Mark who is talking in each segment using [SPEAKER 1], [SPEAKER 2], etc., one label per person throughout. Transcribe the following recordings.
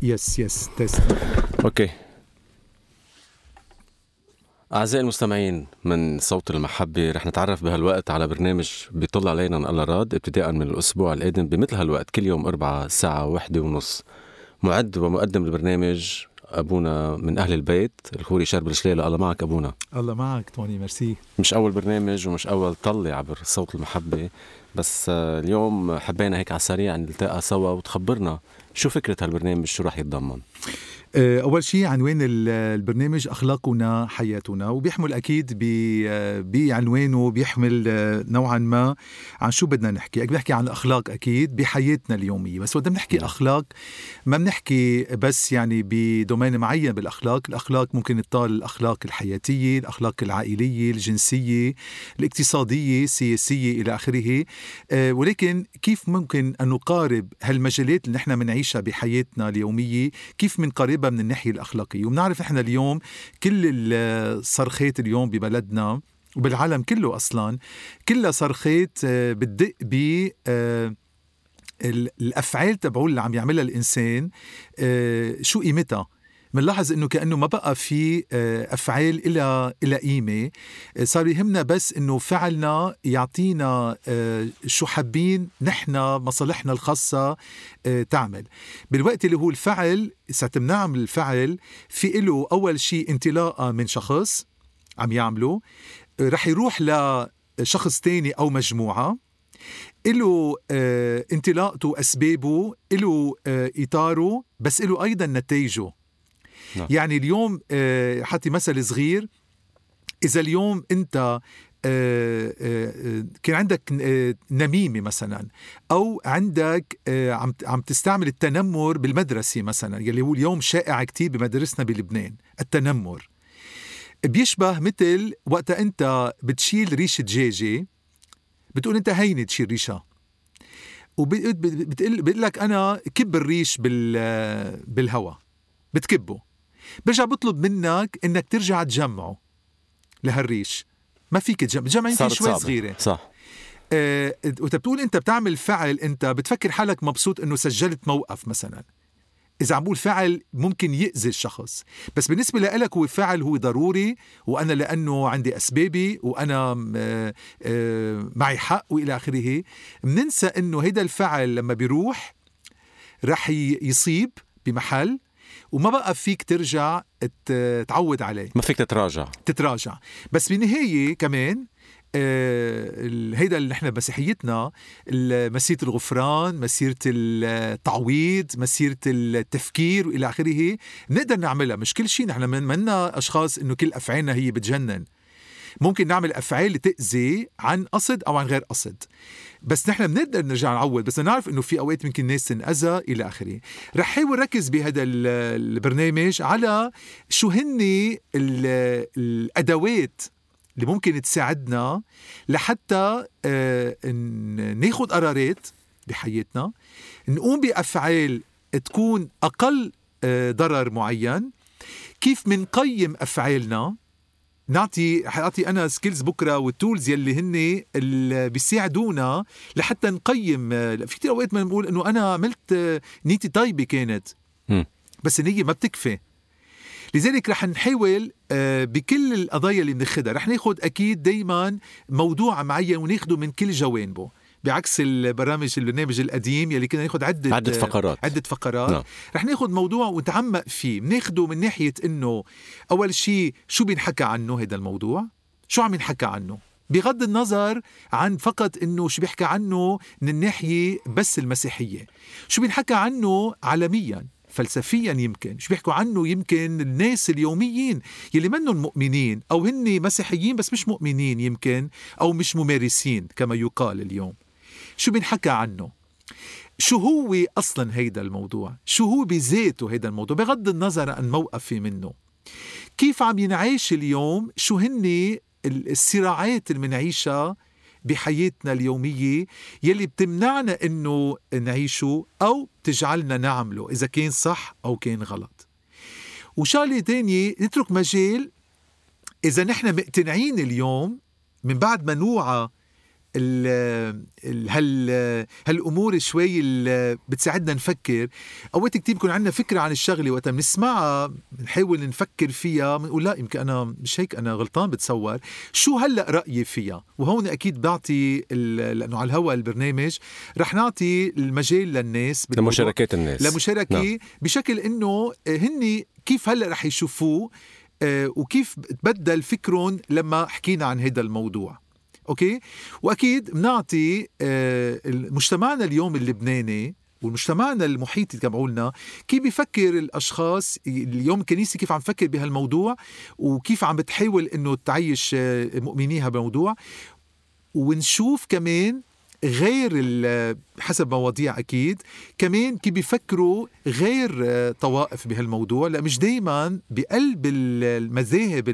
[SPEAKER 1] يس تست.
[SPEAKER 2] اوكي. أعزائي المستمعين من صوت المحبة، رح نتعرف بهالوقت على برنامج بيطل علينا نقل راد ابتداء من الأسبوع القادم بمثل هالوقت كل يوم 4 الساعة 1:30. معد ومقدم البرنامج أبونا من أهل البيت الخوري شرب الشليلة. الله معك أبونا.
[SPEAKER 1] الله معك توني، ميرسي.
[SPEAKER 2] مش أول برنامج ومش أول طلة عبر صوت المحبة، بس اليوم حبينا هيك على السريع نلتقى سوا وتخبرنا شو فكرة هالبرنامج، شو رح يتضمن.
[SPEAKER 1] أول شيء عنوان البرنامج أخلاقنا حياتنا، وبيحمل أكيد بعنوانه بيحمل نوعا ما عن شو بدنا نحكي. بنحكي عن الأخلاق أكيد بحياتنا اليومية، بس وقت بنحكي أخلاق ما بنحكي بس يعني بدومين معين بالأخلاق. الأخلاق ممكن تطال الأخلاق الحياتية، الأخلاق العائلية، الجنسية، الاقتصادية، السياسية إلى آخره. ولكن كيف ممكن أن نقارب هالمجالات اللي نحن منعيشها بحياتنا اليومية، كيف منقاربها من الناحية الأخلاقية؟ وبنعرف إحنا اليوم كل الصرخات اليوم ببلدنا وبالعالم كله أصلا كلها صرخات بتدق ب الأفعال تبعول اللي عم يعملها الإنسان. شو قيمتها؟ منلاحظ إنه كأنه ما بقى في أفعال إلى قيمة. صار يهمنا بس إنه فعلنا يعطينا شو حابين نحن مصالحنا الخاصة تعمل. بالوقت اللي هو الفعل ساعة بنعمل الفعل في إله أول شيء انطلاقة من شخص عم يعمله، رح يروح لشخص تاني أو مجموعة، إله انطلاقته وأسبابه، إله إطاره، بس إله أيضا نتائجه. يعني اليوم حتى مثل صغير، إذا اليوم أنت كان عندك نميمة مثلا، أو عندك عم تستعمل التنمر بالمدرسة مثلا، يلي هو اليوم شائع كتير بمدرسنا بلبنان. التنمر بيشبه مثل وقت أنت بتشيل ريشة دجاجة، بتقول أنت هيني تشيل ريشة، بتقول لك أنا كب الريش بالهواء، بتكبه، برجع بطلب منك إنك ترجع تجمعه لهالريش. ما فيك تجمع يمكن شوي صغيرة، صح؟ وتبتقول أنت بتعمل فعل، أنت بتفكر حالك مبسوط إنه سجلت موقف مثلا. إذا عم بقول فعل ممكن يأذي الشخص، بس بالنسبة لك هو فعل هو ضروري، وأنا لأنه عندي أسبابي وأنا معي حق وإلى آخره. مننسى إنه هيدا الفعل لما بيروح رح يصيب بمحل، وما بقى فيك ترجع تعود عليه،
[SPEAKER 2] ما فيك تتراجع.
[SPEAKER 1] بس بالنهاية كمان هيدا اللي نحن بمسيحيتنا مسيرة الغفران، مسيرة التعويض، مسيرة التفكير وإلى آخره، نقدر نعملها. مش كل شيء، نحن منا أشخاص إنه كل أفعالنا هي بتجنن. ممكن نعمل أفعال تأذي عن قصد أو عن غير قصد، بس نحن بنقدر نرجع نعود. بس نعرف إنه في أوقات ممكن الناس تنأذى إلى آخره. رح حاول ركز بهذا البرنامج على شو هني الأدوات اللي ممكن تساعدنا لحتى ناخد قرارات بحياتنا، نقوم بأفعال تكون أقل ضرر معين. كيف منقيم أفعالنا، نعطي أنا سكيلز بكرة والتولز يلي هن اللي بيساعدونا لحتى نقيم. في كتير أوقات ما نقول إنه أنا عملت نيتي طيبة كانت، بس النية ما بتكفي. لذلك رح نحاول بكل القضايا اللي بناخدها رح ناخد أكيد دايما موضوع معين وناخده من كل جوانبه، بعكس البرنامج القديم يلي كنا ناخد عدة فقرات. نعم. رح ناخد موضوع ونتعمق فيه، بناخده من ناحية إنه أول شيء شو بينحكى عنه هذا الموضوع، شو عم ينحكى عنه، بغض النظر عن فقط إنه شو بيحكى عنه من الناحية بس المسيحية، شو بينحكى عنه عالميا فلسفيا، يمكن شو بيحكوا عنه يمكن الناس اليوميين يلي منهم مؤمنين أو هن مسيحيين بس مش مؤمنين يمكن، أو مش ممارسين كما يقال اليوم. شو بينحكى عنه، شو هو أصلا هيدا الموضوع، شو هو بذاته هيدا الموضوع بغض النظر عن موقفي منه، كيف عم ينعيش اليوم، شو هن الصراعات اللي منعيشها بحياتنا اليومية يلي بتمنعنا إنه نعيشه أو تجعلنا نعمله إذا كان صح أو كان غلط. وشغلة تانية، نترك مجال إذا نحن مقتنعين اليوم من بعد ما نوعى هالأمور شوي اللي بتساعدنا نفكر. أوقات كتير بيكون عندنا فكرة عن الشغلة وقت بنسمعها بنحاول نفكر فيها بنقول لا يمكن أنا مش هيك، أنا غلطان بتصور، شو هلأ رأيي فيها. وهون أكيد بعطي لأنه على الهواء البرنامج رح نعطي المجال للناس
[SPEAKER 2] لمشاركات الناس
[SPEAKER 1] لمشاركة نعم. بشكل إنه هني كيف هلأ رح يشوفوه وكيف تبدل فكرهم لما حكينا عن هذا الموضوع. أوكي. وأكيد بنعطي مجتمعنا اليوم اللبناني والمجتمعنا المحيطي كما قلنا كيف بيفكر الأشخاص اليوم الكنيسة، كيف عم تفكر بهالموضوع وكيف عم بتحاول إنه تعيش مؤمنيها بالموضوع. ونشوف كمان غير حسب مواضيع أكيد كمان كيف بيفكروا غير طوائف بهالموضوع، لا مش دايما بقلب المذاهب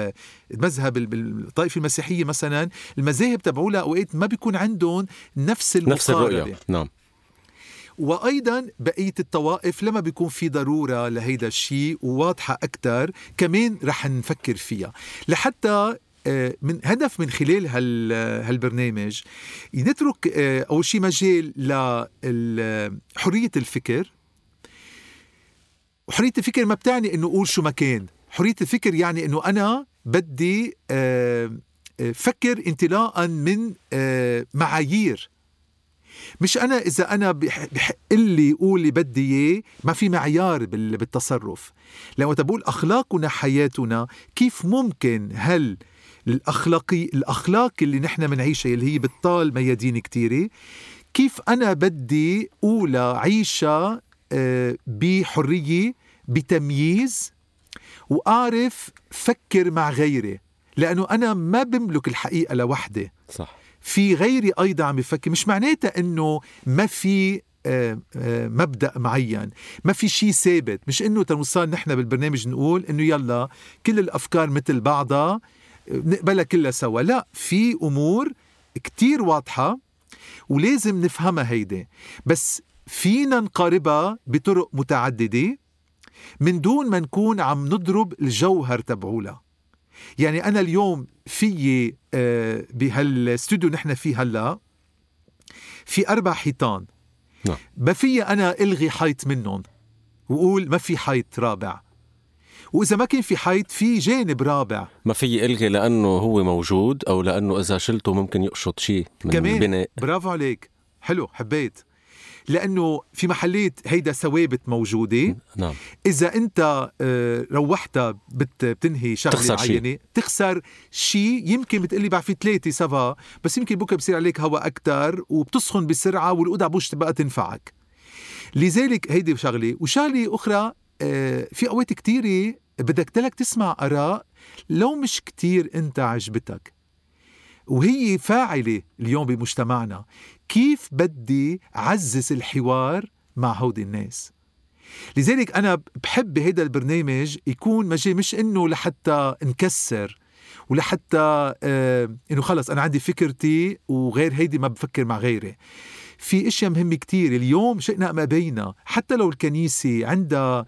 [SPEAKER 1] بالطائفة المسيحية مثلا المذاهب تبعولها أوقات ما بيكون عندهم نفس
[SPEAKER 2] الرؤية. نعم.
[SPEAKER 1] وأيضا بقية الطوائف لما بيكون في ضرورة لهيدا الشيء وواضحة أكتر كمان رح نفكر فيها. لحتى من هدف من خلال هالبرنامج نترك أول شيء مجال لحرية الفكر. وحرية الفكر ما بتعني إنه أقول شو مكان. حرية الفكر يعني إنه أنا بدي فكر انطلاقا من معايير، مش أنا إذا أنا بحق لي قولي بدي إيه، ما في معيار بالتصرف. لما تقول أخلاقنا حياتنا، كيف ممكن هل الأخلاق اللي نحن منعيشها اللي هي بتطال ميادين كتيرة، كيف أنا بدي أولى عيشها بحرية بتمييز وأعرف فكر مع غيري، لأنه أنا ما بملك الحقيقة لوحدي.
[SPEAKER 2] صح.
[SPEAKER 1] في غيري أيضا عم يفكر. مش معناتها أنه ما في مبدأ معين، ما في شيء ثابت. مش أنه تنوصل نحن بالبرنامج نقول أنه يلا كل الأفكار مثل بعضها نقبلها كلها سوا. لا، في أمور كتير واضحة ولازم نفهمها هيدا، بس فينا نقاربها بطرق متعددة من دون ما نكون عم نضرب الجوهر تبعولها. يعني أنا اليوم في بهالاستوديو نحن فيه هلا في 4 حيطان، ما في أنا إلغي حيط منهم وقول ما في حيط رابع، وإذا ما كان في حيط في جانب رابع
[SPEAKER 2] ما في إلغي لأنه هو موجود أو لأنه إذا شلته ممكن يقشط شيء من
[SPEAKER 1] كمان
[SPEAKER 2] البناء.
[SPEAKER 1] برافو عليك، حلو، حبيت. لأنه في محلات هيدا ثوابت موجودة.
[SPEAKER 2] نعم.
[SPEAKER 1] إذا أنت روحتها بتنهي شغلة معينة تخسر شيء، يمكن بتقلي بعد في 3 سبا، بس يمكن بكرة بصير عليك هواء أكتر وبتسخن بسرعة والقدع بوش تبقى تنفعك. لذلك هيدي شغلة. وشغلة أخرى في أوقات كتيرة بدك تلك تسمع آراء لو مش كتير أنت عجبتك، وهي فاعلة اليوم بمجتمعنا. كيف بدي عزز الحوار مع هودي الناس؟ لذلك أنا بحب هيدا البرنامج يكون مجال مش إنه لحتى نكسر ولحتى إنه خلص أنا عندي فكرتي وغير هيدي ما بفكر مع غيري. في اشياء مهمة كتير اليوم شئنا ما بينا، حتى لو الكنيسة عندها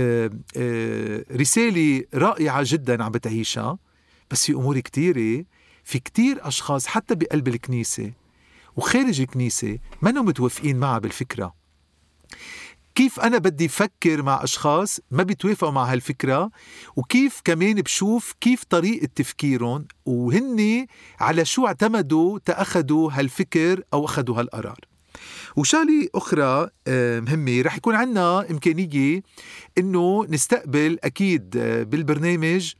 [SPEAKER 1] رسالة رائعة جدا عم بتعيشها، بس في أمور كتيرة في كتير أشخاص حتى بقلب الكنيسة وخارج الكنيسة ما نهم متوافقين معها بالفكرة. كيف أنا بدي فكر مع أشخاص ما بيتوافقوا مع هالفكرة، وكيف كمان بشوف كيف طريقة تفكيرهم وهن على شو اعتمدوا تأخذوا هالفكر أو أخذوا هالقرار. وشغلة أخرى مهمة، رح يكون عنا إمكانية إنه نستقبل أكيد بالبرنامج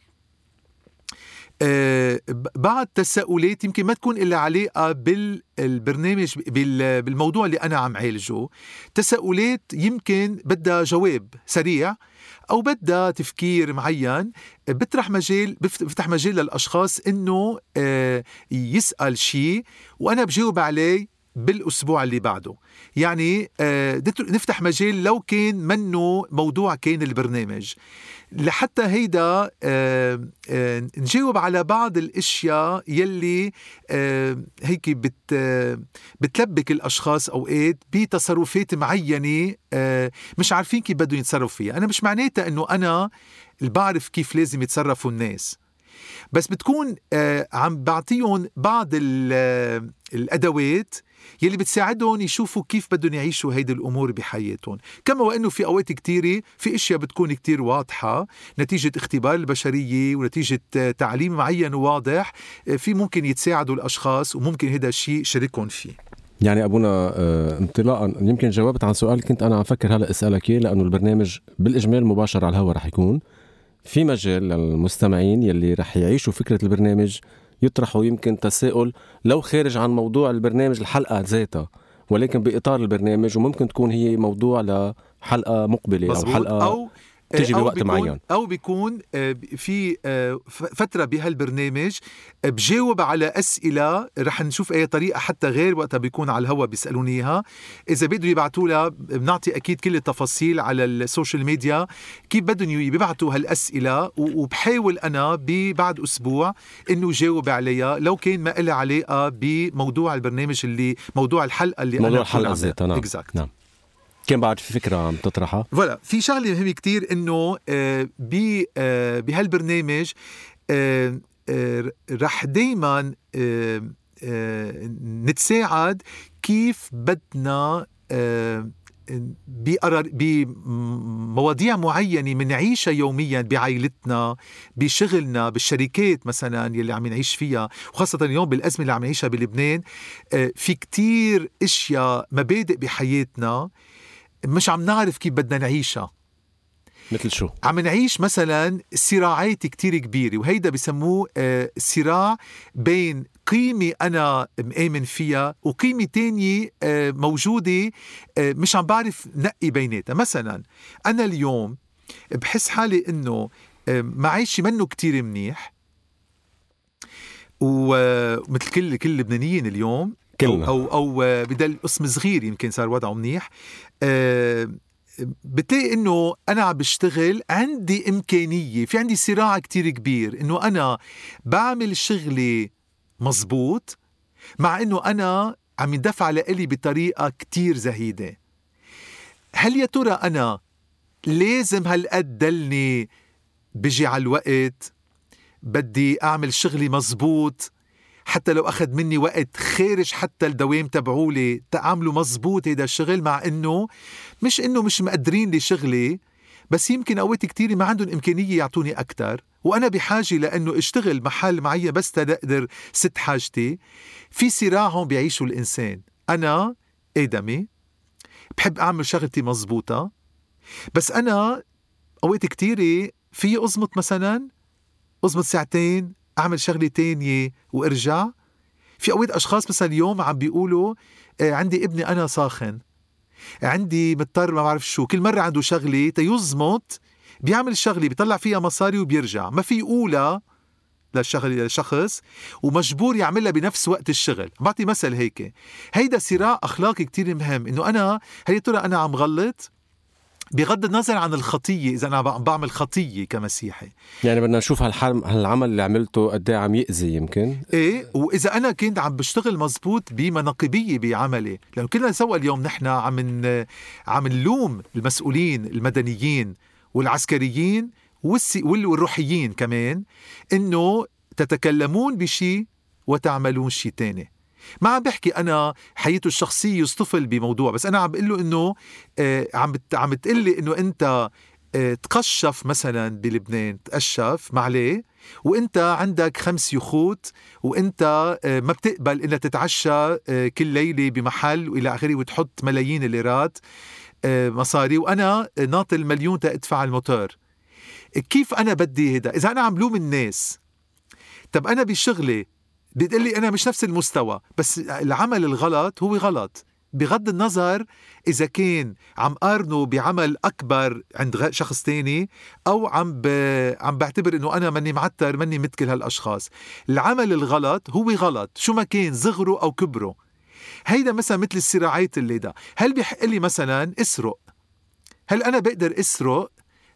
[SPEAKER 1] بعض تساؤلات يمكن ما تكون إلا علاقة بالبرنامج بالموضوع اللي أنا عم عالجه. تساؤلات يمكن بدها جواب سريع أو بدها تفكير معين، بفتح مجال للأشخاص إنه يسأل شيء وأنا بجاوب عليه بالأسبوع اللي بعده. يعني نفتح مجال لو كان منه موضوع كان البرنامج، لحتى هيدا نجاوب على بعض الاشياء يلي هيك بتلبك الاشخاص اوقات بتصرفات معينه مش عارفين كيف بدهم يتصرفوا فيها. انا مش معناتها انه انا اللي بعرف كيف لازم يتصرفوا الناس، بس بتكون عم بعطيهم بعض الأدوات يلي بتساعدهم يشوفوا كيف بدهم يعيشوا هيدي الأمور بحياتهم. كما وأنه في أوقات كتيرة في أشياء بتكون كتير واضحة نتيجة اختبار البشرية ونتيجة تعليم معين وواضح، في ممكن يتساعدوا الأشخاص وممكن هذا الشيء شاركهم فيه.
[SPEAKER 2] يعني أبونا انطلاقا يمكن جاوبت عن سؤال كنت أنا عم فكر هلأ أسألك، لأنه البرنامج بالإجمال مباشر على الهواء رح يكون في مجال للمستمعين يلي رح يعيشوا فكرة البرنامج يطرحوا يمكن تساؤل لو خارج عن موضوع البرنامج الحلقة ذاتها، ولكن بإطار البرنامج، وممكن تكون هي موضوع لحلقة مقبلة أو حلقة أو تجي بوقت معين،
[SPEAKER 1] أو بيكون في فترة بهالبرنامج بجاوب على أسئلة رح نشوف أي طريقة حتى غير وقتها بيكون على الهواء بيسألوني إياها. إذا بدوا يبعتوا لها بنعطي أكيد كل التفاصيل على السوشيال ميديا كيف بدهم يبعتوا هالأسئلة، وبحاول أنا بعد أسبوع إنه جاوب عليها لو كان ما إلها علاقة بموضوع البرنامج اللي موضوع الحلقة اللي
[SPEAKER 2] موضوع الحلقة ذاتها. نعم.
[SPEAKER 1] نعم.
[SPEAKER 2] كان بعد في فكرة عم تطرحها.
[SPEAKER 1] فوالا في شغلة مهمة كتير إنه بهالبرنامج رح دايما نتساعد كيف بدنا بمواضيع معينة منعيشها يوميا بعائلتنا، بشغلنا، بالشركات مثلا يلي عم نعيش فيها، وخاصة اليوم بالأزمة اللي عم نعيشها بلبنان. في كتير اشياء مبادئ بحياتنا مش عم نعرف كيف بدنا نعيشها.
[SPEAKER 2] مثل شو؟
[SPEAKER 1] عم نعيش مثلا صراعات كتير كبيرة، وهيدا بسموه صراع بين قيمة أنا مآمن فيها وقيمة تانية موجودة مش عم بعرف نقي بيناتها. مثلا أنا اليوم بحس حالي إنه معيشي منه كتير منيح، ومثل كل اللبنانيين اليوم
[SPEAKER 2] كلنا.
[SPEAKER 1] أو بدل قسم صغير يمكن صار وضعه منيح. بتلاقي إنه أنا عم بشتغل عندي إمكانية، في عندي صراع كتير كبير إنه أنا بعمل شغلي مزبوط، مع إنه أنا عم يندفع لإلي بطريقة كتير زهيدة. هل يا ترى أنا لازم هالقد دلني بجي على الوقت، بدي أعمل شغلي مزبوط حتى لو أخذ مني وقت خارج حتى الدوام تبعولي تعملوا مزبوط هيدا الشغل، مع إنه مش مقدرين لي شغلي، بس يمكن أوقات كتير ما عندهم إمكانية يعطوني أكتر، وأنا بحاجة لأنه اشتغل محل معين بس تقدر ست حاجتي. في صراع هون بيعيشوا الإنسان. أنا آدمي بحب أعمل شغلتي مزبوطة، بس أنا أوقات كتيرة في أزمت مثلا ساعتين أعمل شغلة تانية وأرجع. في أوقات أشخاص مثلا اليوم عم بيقولوا عندي ابني أنا ساخن، عندي مضطر ما بعرف شو، كل مرة عنده شغلة تيزمت بيعمل شغلة بيطلع فيها مصاري وبيرجع، ما في يقولها للشخص ومجبور يعملها بنفس وقت الشغل. بعطي مثل هيك، هيدا صراع أخلاقي كتير مهم، إنه أنا هي ترى أنا عم غلط بغض النظر عن الخطية. إذا أنا بعمل خطية كمسيحي،
[SPEAKER 2] يعني بدنا نشوف هالعمل اللي عملته قد ايه عم يأذي يمكن
[SPEAKER 1] إيه، وإذا أنا كنت عم بشتغل مزبوط بمناقبية بعملي، لأنه كلنا سوا اليوم نحن عم نلوم المسؤولين المدنيين والعسكريين والروحيين كمان إنه تتكلمون بشي وتعملون شي تاني. ما عم بحكي أنا حياته الشخصية يصطفل بموضوع، بس أنا عم بقول له إنه عم بتقلي إنه أنت تقشف مثلا بلبنان، تقشف معليه، وانت عندك 5 يخوت، وانت ما بتقبل انك تتعشى كل ليلة بمحل والى اخره، وتحط ملايين الليرات مصاري، وانا ناطر 1,000,000 تدفع الموتور. كيف انا بدي هيدا؟ اذا انا عم لوم الناس، طب انا بشغلي بتقلي انا مش نفس المستوى، بس العمل الغلط هو غلط بغض النظر إذا كان عم قارنه بعمل أكبر عند شخص تاني، أو عم بعتبر إنه أنا مني معتر، مني متكل هالأشخاص. العمل الغلط هو غلط شو ما كان صغره أو كبره. هيدا مثلا مثل الصراعات اللي دا. هل بيحق لي مثلا أسرق؟ هل أنا بقدر أسرق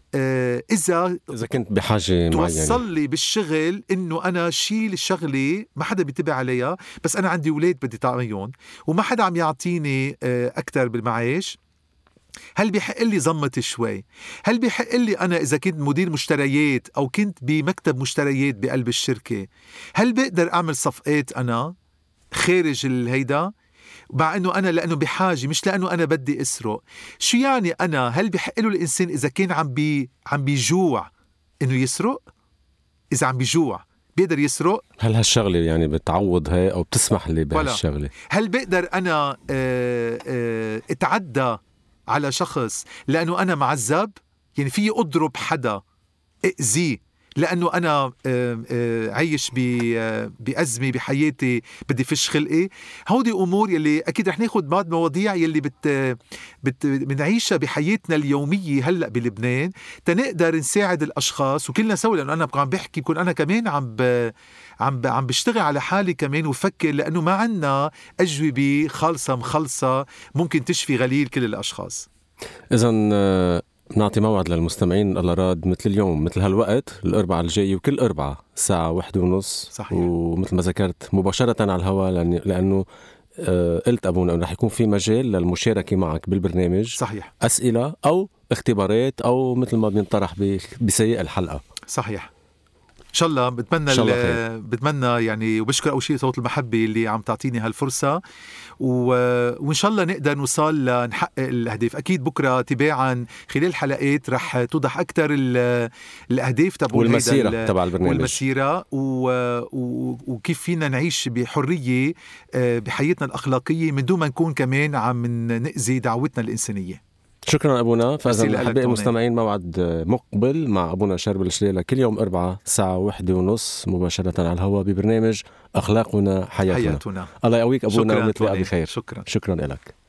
[SPEAKER 1] إذا
[SPEAKER 2] كنت بحاجة
[SPEAKER 1] توصل لي بالشغل إنه أنا شيل الشغلة ما حدا بيتبع عليها، بس أنا عندي أولاد بدي طعميون وما حدا عم يعطيني أكتر بالمعاش، هل بيحق لي ضمت شوي؟ هل بيحق لي أنا إذا كنت مدير مشتريات أو كنت بمكتب مشتريات بقلب الشركة، هل بقدر أعمل صفقات أنا خارج الهيدا؟ مع أنه أنا لأنه بحاجة، مش لأنه أنا بدي أسرق. شو يعني أنا؟ هل بيحق له الإنسان إذا كان عم بيجوع إنه يسرق؟ إذا عم بيجوع بيقدر يسرق؟
[SPEAKER 2] هل هالشغلة يعني بتعوض هاي أو بتسمح لي بهالشغلة؟
[SPEAKER 1] هل بقدر أنا اتعدى على شخص لأنه أنا معذب؟ يعني في أضرب حدا أأذيه لأنه أنا عايش بأزمة بحياتي بدي فش خلقي؟ هودي أمور يلي أكيد رح ناخد بعض مواضيع يلي بنعيشها بحياتنا اليومية هلأ بلبنان تنقدر نساعد الأشخاص وكلنا سوا. لأنه أنا عم بحكي بكون أنا كمان عم بشتغل على حالي كمان وفكر، لأنه ما عنا أجوبة خالصة مخلصة ممكن تشفي غليل كل الأشخاص.
[SPEAKER 2] إذن نعطي موعد للمستمعين الله راد مثل اليوم مثل هالوقت الأربعاء الجاي، وكل أربعاء الساعة 1:30.
[SPEAKER 1] صحيح.
[SPEAKER 2] ومثل ما ذكرت مباشرة على الهواء لأنه قلت أبونا أنه رح يكون في مجال للمشاركة معك بالبرنامج.
[SPEAKER 1] صحيح.
[SPEAKER 2] أسئلة أو اختبارات أو مثل ما بينطرح بسياق الحلقة.
[SPEAKER 1] صحيح. إن شاء الله بتمنى يعني، وبشكر أول شيء صوت المحبة اللي عم تعطيني هالفرصة، وإن شاء الله نقدر نوصل لنحقق الأهداف. أكيد بكرة تباعا خلال الحلقات رح توضح أكتر الأهداف
[SPEAKER 2] والمسيرة تبع البرنامج
[SPEAKER 1] والمسيرة وكيف فينا نعيش بحرية بحياتنا الأخلاقية من دون ما نكون كمان عم نأذي دعوتنا الإنسانية.
[SPEAKER 2] شكرا أبونا. فإذا أحبائي المستمعين موعد مقبل مع أبونا شربل شليلة كل يوم أربعة الساعة 1:30 مباشرة على الهواء ببرنامج أخلاقنا حياتنا. الله يقويك أبونا ونتلاقى بخير.
[SPEAKER 1] شكرا
[SPEAKER 2] لك.